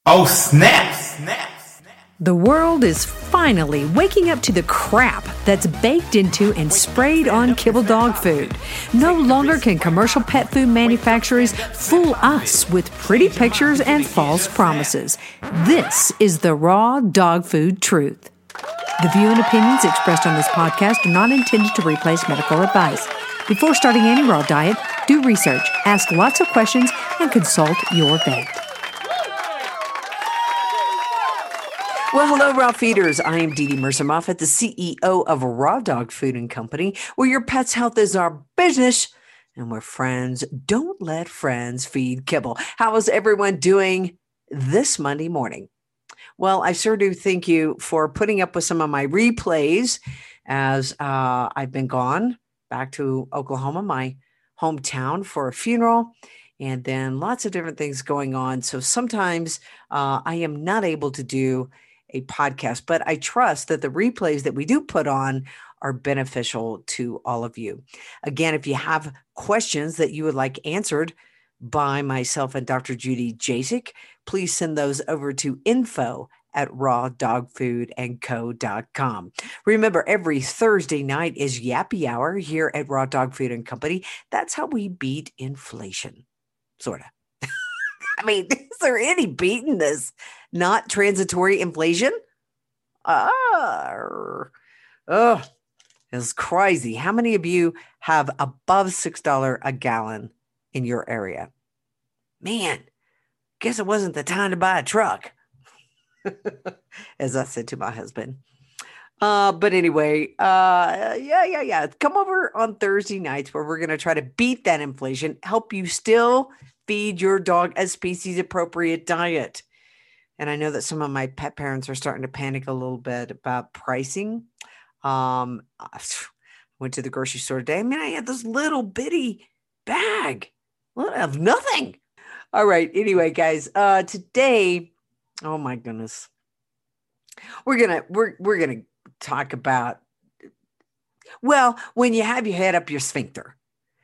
Oh, snap! The world is finally waking up to the crap that's baked into and sprayed on kibble dog food. No longer can commercial pet food manufacturers fool us with pretty pictures and false promises. This is the raw dog food truth. The view and opinions expressed on this podcast are not intended to replace medical advice. Before starting any raw diet, do research, ask lots of questions, and consult your vet. Well, hello, Raw Feeders. I am Dee Dee Mercer-Moffat, the CEO of Raw Dog Food and Company, where your pet's health is our business and where friends don't let friends feed kibble. How is everyone doing this Monday morning? Well, I sure do thank you for putting up with some of my replays as I've been gone back to Oklahoma, my hometown, for a funeral. And then lots of different things going on. So sometimes I am not able to do a podcast, but I trust that the replays that we do put on are beneficial to all of you. Again, if you have questions that you would like answered by myself and Dr. Judy Jasek, please send those over to info@rawdogfoodandco.com. Remember, every Thursday night is Yappy Hour here at Raw Dog Food and Company. That's how we beat inflation, sort of. I mean, is there any beating this not transitory inflation? It's crazy. How many of you have above $6 a gallon in your area? Man, guess it wasn't the time to buy a truck, as I said to my husband. But anyway, yeah. Come over on Thursday nights where we're going to try to beat that inflation, help you still feed your dog a species appropriate diet. And I know that some of my pet parents are starting to panic a little bit about pricing. I went to the grocery store today. I mean, I had this little bitty bag of nothing. All right. Anyway, guys, today, oh my goodness, we're gonna talk about, well, when you have your head up your sphincter,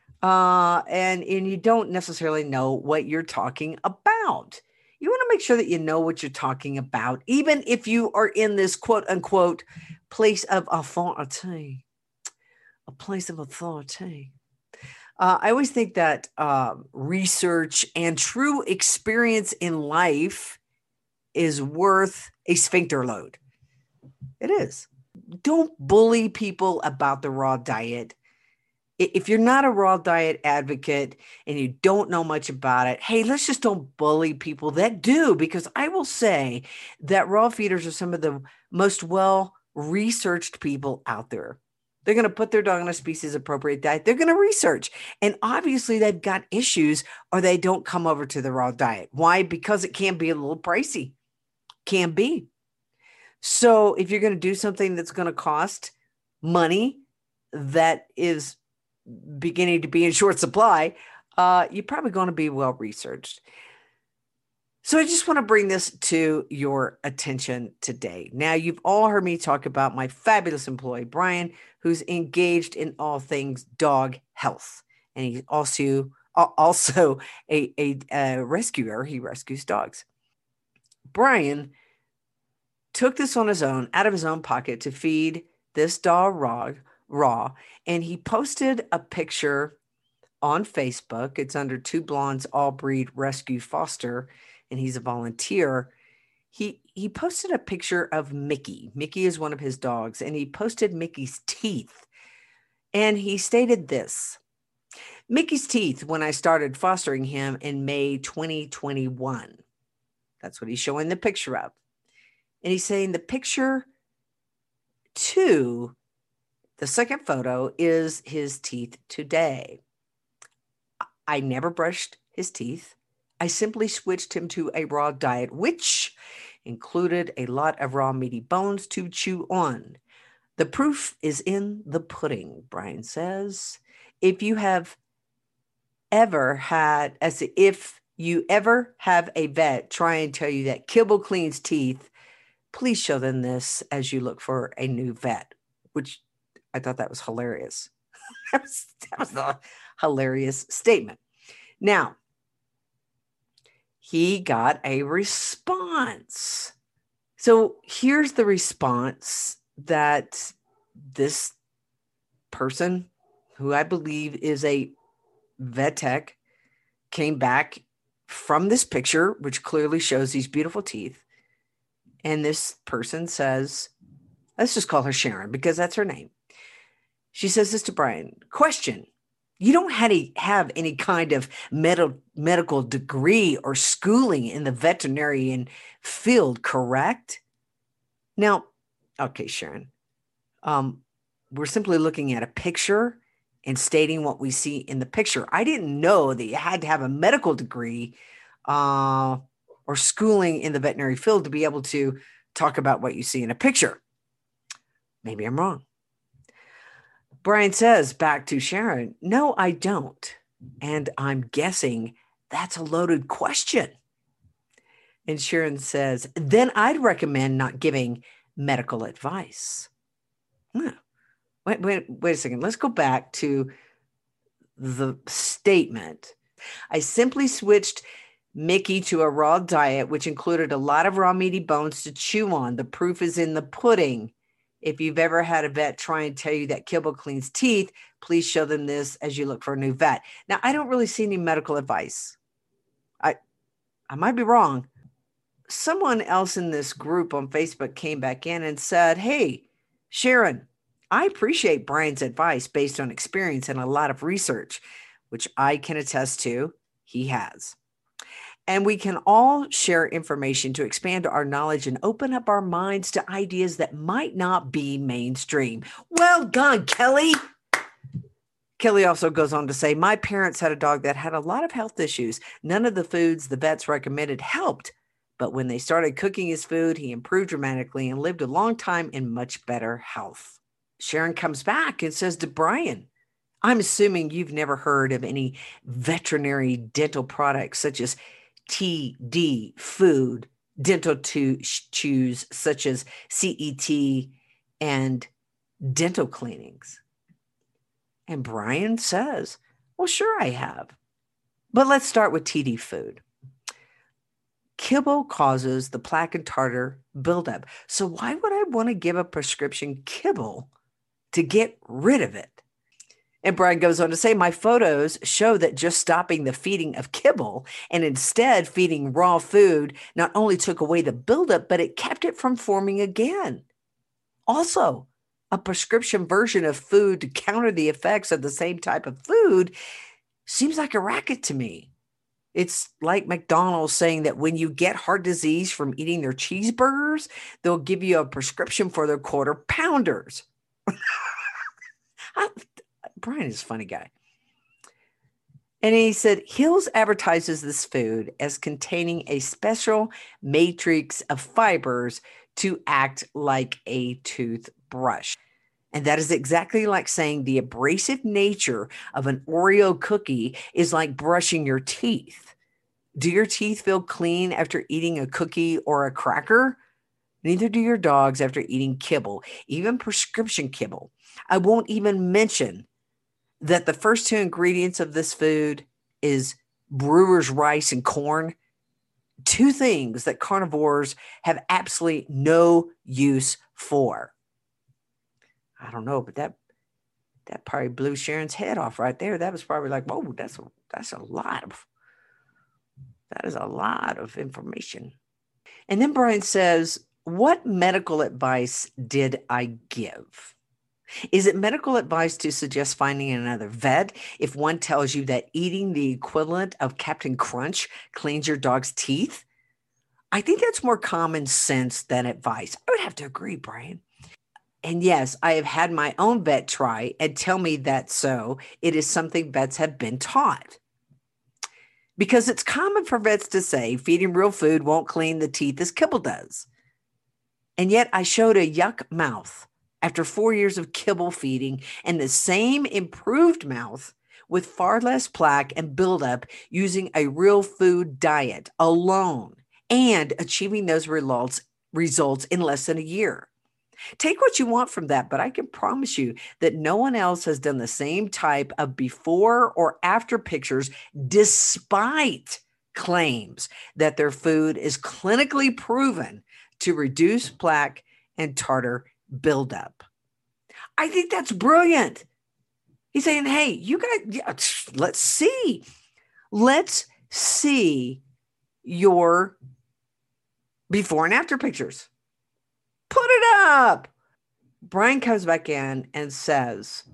and you don't necessarily know what you're talking about. You want to make sure that you know what you're talking about, even if you are in this quote unquote place of authority, a place of authority. I always think that research and true experience in life is worth a sphincter load. It is. Don't bully people about the raw diet. If you're not a raw diet advocate and you don't know much about it, hey, let's just don't bully people that do, because I will say that raw feeders are some of the most well-researched people out there. They're going to put their dog on a species appropriate diet. They're going to research. And obviously they've got issues or they don't come over to the raw diet. Why? Because it can be a little pricey. Can be. So if you're going to do something that's going to cost money that is beginning to be in short supply, you're probably going to be well researched. So I just want to bring this to your attention today. Now, you've all heard me talk about my fabulous employee, Brian, who's engaged in all things dog health. And he's also a rescuer. He rescues dogs. Brian took this on his own, out of his own pocket, to feed this dog raw, and he posted a picture on Facebook. It's under Two Blondes All Breed Rescue Foster, and he's a volunteer. He posted a picture of Mickey. Mickey is one of his dogs, and he posted Mickey's teeth. And he stated this: Mickey's teeth when I started fostering him in May 2021. That's what he's showing the picture of. And he's saying the picture 2, the second photo, is his teeth today. I never brushed his teeth. I simply switched him to a raw diet, which included a lot of raw meaty bones to chew on. The proof is in the pudding, Brian says. If you ever have a vet try and tell you that kibble cleans teeth, please show them this as you look for a new vet, which I thought that was hilarious. that was a hilarious statement. Now, he got a response. So here's the response that this person, who I believe is a vet tech, came back from this picture, which clearly shows these beautiful teeth. And this person says, let's just call her Sharon because that's her name. She says this to Brian. Question: you don't have any kind of medical degree or schooling in the veterinarian field, correct? Now, okay, Sharon, we're simply looking at a picture and stating what we see in the picture. I didn't know that you had to have a medical degree or schooling in the veterinary field to be able to talk about what you see in a picture. Maybe I'm wrong. Brian says back to Sharon, no, I don't. And I'm guessing that's a loaded question. And Sharon says, then I'd recommend not giving medical advice. Wait a second. Let's go back to the statement. I simply switched Mickey to a raw diet, which included a lot of raw meaty bones to chew on. The proof is in the pudding. If you've ever had a vet try and tell you that kibble cleans teeth, please show them this as you look for a new vet. Now, I don't really see any medical advice. I might be wrong. Someone else in this group on Facebook came back in and said, hey, Sharon, I appreciate Brian's advice based on experience and a lot of research, which I can attest to he has. And we can all share information to expand our knowledge and open up our minds to ideas that might not be mainstream. Well done, Kelly. Kelly also goes on to say, my parents had a dog that had a lot of health issues. None of the foods the vets recommended helped. But when they started cooking his food, he improved dramatically and lived a long time in much better health. Sharon comes back and says to Brian, I'm assuming you've never heard of any veterinary dental products such as TD food, dental chews such as CET, and dental cleanings. And Brian says, well, sure I have. But let's start with TD food. Kibble causes the plaque and tartar buildup. So why would I want to give a prescription kibble to get rid of it? And Brian goes on to say, my photos show that just stopping the feeding of kibble and instead feeding raw food not only took away the buildup, but it kept it from forming again. Also, a prescription version of food to counter the effects of the same type of food seems like a racket to me. It's like McDonald's saying that when you get heart disease from eating their cheeseburgers, they'll give you a prescription for their quarter pounders. Brian is a funny guy. And he said, Hills advertises this food as containing a special matrix of fibers to act like a toothbrush. And that is exactly like saying the abrasive nature of an Oreo cookie is like brushing your teeth. Do your teeth feel clean after eating a cookie or a cracker? Neither do your dogs after eating kibble, even prescription kibble. I won't even mention that the first two ingredients of this food is brewer's rice and corn. Two things that carnivores have absolutely no use for. I don't know, but that probably blew Sharon's head off right there. That was probably like, whoa, that is a lot of information. And then Brian says, what medical advice did I give? Is it medical advice to suggest finding another vet if one tells you that eating the equivalent of Captain Crunch cleans your dog's teeth? I think that's more common sense than advice. I would have to agree, Brian. And yes, I have had my own vet try and tell me that so it is something vets have been taught. Because it's common for vets to say feeding real food won't clean the teeth as kibble does. And yet I showed a yuck mouth after 4 years of kibble feeding and the same improved mouth with far less plaque and buildup using a real food diet alone and achieving those results in less than a year. Take what you want from that, but I can promise you that no one else has done the same type of before or after pictures despite claims that their food is clinically proven to reduce plaque and tartar buildup. I think that's brilliant. He's saying, hey, you guys, let's see. Let's see your before and after pictures. Put it up. Brian comes back in and says,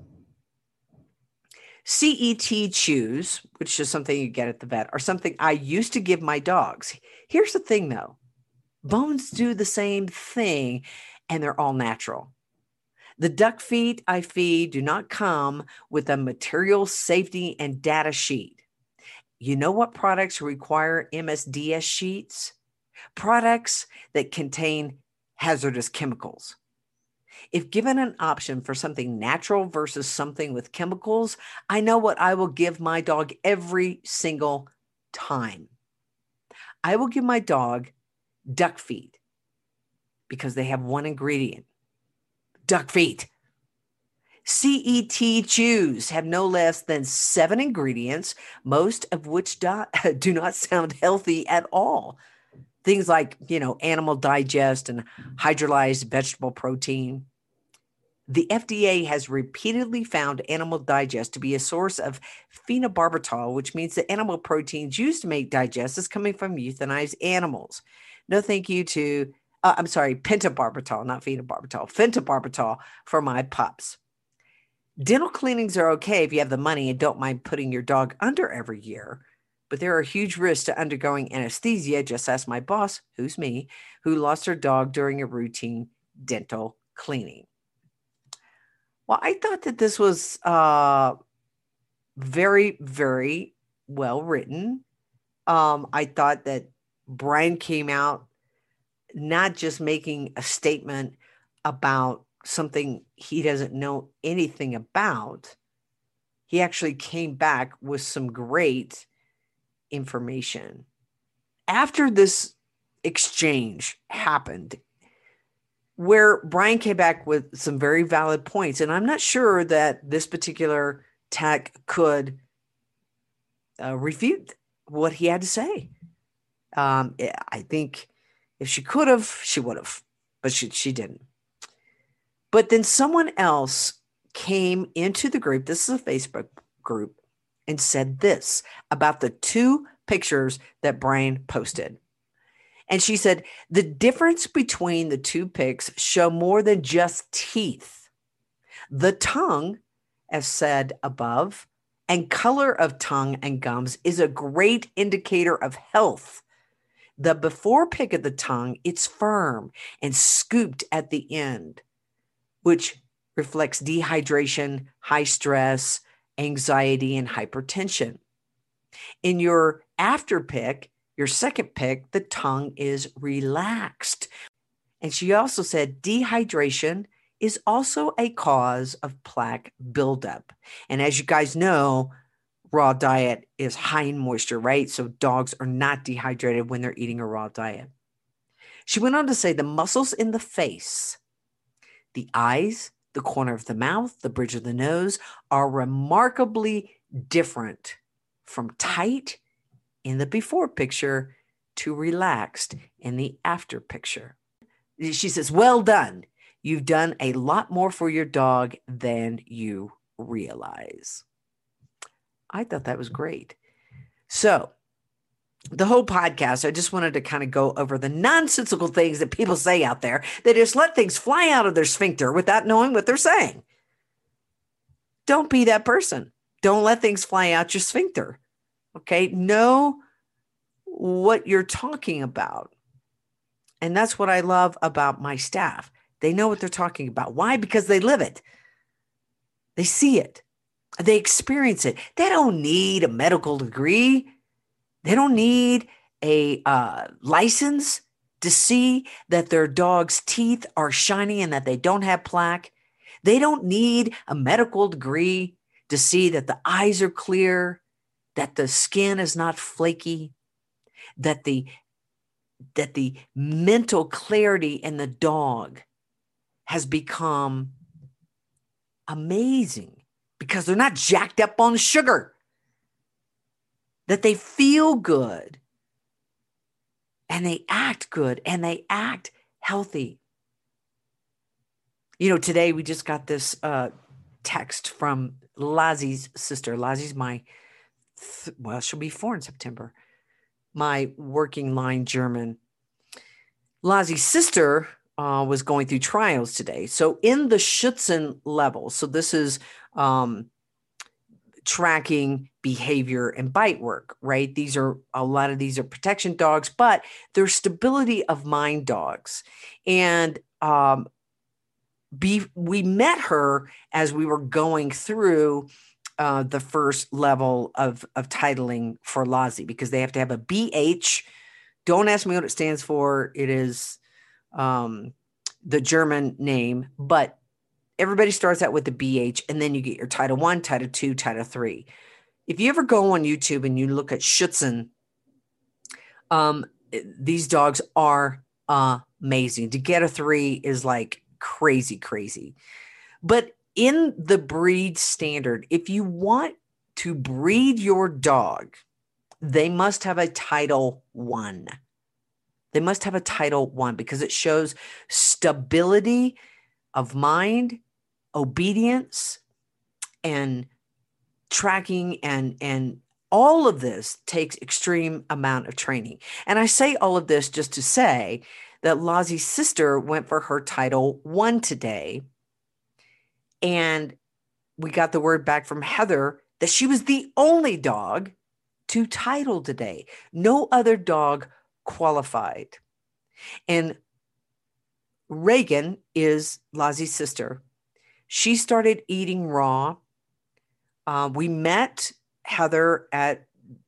CET chews, which is something you get at the vet, are something I used to give my dogs. Here's the thing, though. Bones do the same thing, and they're all natural. The duck feet I feed do not come with a material safety and data sheet. You know what products require MSDS sheets? Products that contain hazardous chemicals. If given an option for something natural versus something with chemicals, I know what I will give my dog every single time. I will give my dog duck feet because they have one ingredient, duck feet. CET chews have no less than 7 ingredients, most of which do not sound healthy at all. Things like, animal digest and hydrolyzed vegetable protein. The FDA has repeatedly found animal digest to be a source of phenobarbital, which means the animal proteins used to make digest is coming from euthanized animals. No thank you to, pentobarbital, not phenobarbital, pentobarbital for my pups. Dental cleanings are okay if you have the money and don't mind putting your dog under every year, but there are huge risks to undergoing anesthesia. Just ask my boss, who's me, who lost her dog during a routine dental cleaning. Well, I thought that this was very, very well written. I thought that Brian came out not just making a statement about something he doesn't know anything about. He actually came back with some great information. After this exchange happened, where Brian came back with some very valid points, and I'm not sure that this particular tech could refute what he had to say. I think if she could have, she would have, but she didn't. But then someone else came into the group, this is a Facebook group, and said this about the 2 pictures that Brian posted. And she said, the difference between the 2 pics show more than just teeth. The tongue, as said above, and color of tongue and gums is a great indicator of health. The before pic of the tongue, it's firm and scooped at the end, which reflects dehydration, high stress, anxiety, and hypertension. In your after pic, your second pic, the tongue is relaxed. And she also said dehydration is also a cause of plaque buildup. And as you guys know, raw diet is high in moisture, right? So dogs are not dehydrated when they're eating a raw diet. She went on to say the muscles in the face, the eyes, the corner of the mouth, the bridge of the nose are remarkably different from tight in the before picture to relaxed in the after picture. She says, well done. You've done a lot more for your dog than you realize. I thought that was great. So the whole podcast, I just wanted to kind of go over the nonsensical things that people say out there. They just let things fly out of their sphincter without knowing what they're saying. Don't be that person. Don't let things fly out your sphincter. Okay? Know what you're talking about. And that's what I love about my staff. They know what they're talking about. Why? Because they live it. They see it. They experience it. They don't need a medical degree. They don't need a license to see that their dog's teeth are shiny and that they don't have plaque. They don't need a medical degree to see that the eyes are clear, that the skin is not flaky, that the mental clarity in the dog has become amazing because they're not jacked up on sugar, that they feel good and they act good and they act healthy. You know, today we just got this text from Lazzie's sister. Lazzie's she'll be 4 in September. My working line German. Lazzie's sister was going through trials today. So in the Schutzen level, so this is tracking behavior and bite work, right? A lot of these are protection dogs, but they're stability of mind dogs. And we met her as we were going through the first level of titling for Lazzie, because they have to have a BH. Don't ask me what it stands for. It is the German name, but everybody starts out with the BH, and then you get your Title 1, Title 2, Title 3. If you ever go on YouTube and you look at Schutzen, these dogs are amazing. To get a 3 is like crazy. But in the breed standard, if you want to breed your dog, they must have a Title 1. They must have a Title 1 because it shows stability of mind, obedience, and tracking, and all of this takes extreme amount of training. And I say all of this just to say that Lazzie's sister went for her Title 1 today, and we got the word back from Heather that she was the only dog to title today. No other dog qualified. And Reagan is Lazzie's sister. She started eating raw. We met Heather at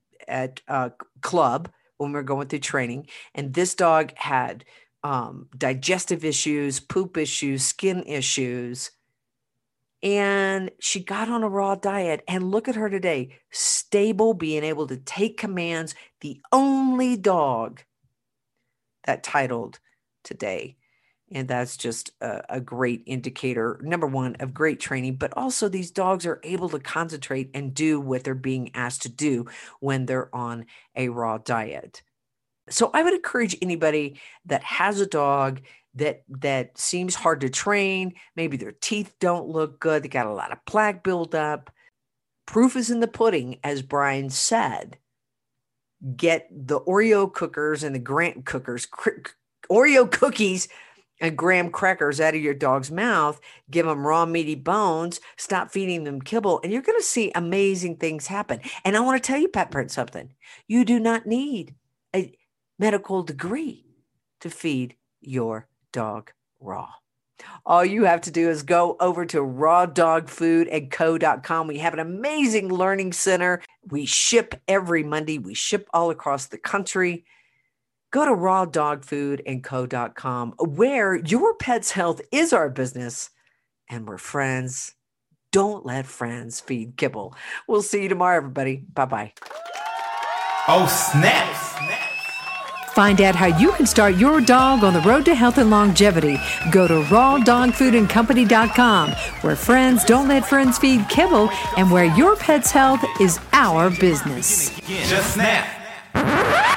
club when we were going through training, and this dog had digestive issues, poop issues, skin issues, and she got on a raw diet. And look at her today, stable, being able to take commands, the only dog that titled today. And that's just a great indicator, number one, of great training, but also these dogs are able to concentrate and do what they're being asked to do when they're on a raw diet. So I would encourage anybody that has a dog that seems hard to train, maybe their teeth don't look good, they got a lot of plaque buildup. Proof is in the pudding, as Brian said. Get the Oreo cookers and the graham cookers, Oreo cookies and graham crackers out of your dog's mouth, give them raw meaty bones, stop feeding them kibble, and you're going to see amazing things happen. And I want to tell you, Pet Parent, something. You do not need a medical degree to feed your dog raw. All you have to do is go over to rawdogfoodandco.com. We have an amazing learning center. We ship every Monday. We ship all across the country. Go to rawdogfoodandco.com, where your pet's health is our business, and we're friends. Don't let friends feed kibble. We'll see you tomorrow, everybody. Bye-bye. Oh, snap. Find out how you can start your dog on the road to health and longevity. Go to rawdogfoodandcompany.com, where friends don't let friends feed kibble, and where your pet's health is our business. Just snap.